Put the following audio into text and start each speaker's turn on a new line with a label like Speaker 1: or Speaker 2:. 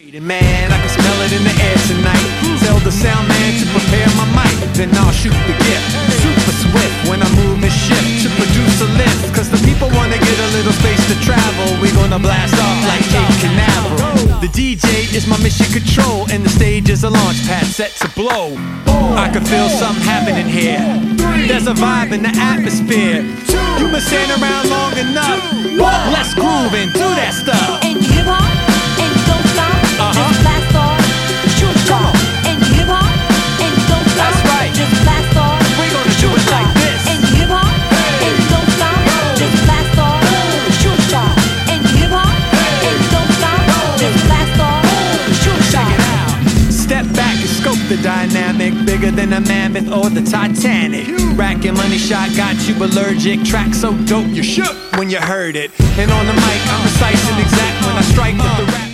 Speaker 1: Man, I can smell it in the air tonight. Tell the sound man to prepare my mic, then I'll shoot the gift. Super swift when I move and shift to produce a lift. Cause the people wanna get a little space to travel. We gonna blast off like Cape Canaveral. The DJ is my mission control, and the stage is a launch pad set to blow. I can feel something happening here. There's a vibe in the atmosphere. You've been standing around long enough. Let's groove and do that stuff.
Speaker 2: And hip hop, and you don't stop. Just blast off, shoot stop. And hip hop, and you don't stop.
Speaker 1: That's right.
Speaker 2: Just blast off.
Speaker 1: We're gonna do it like this.
Speaker 2: And hip hop, and you don't stop. Just blast off, shoot stop. And hip hop, and you don't stop. Just blast off, shoot stop.
Speaker 1: Check it out. Step back and scope the dynamic, bigger than a mammoth or the Titanic. Racking money shot got you allergic. Track so dope you shook when you heard it. And on the mic I'm precise and exact when I strike with the rap.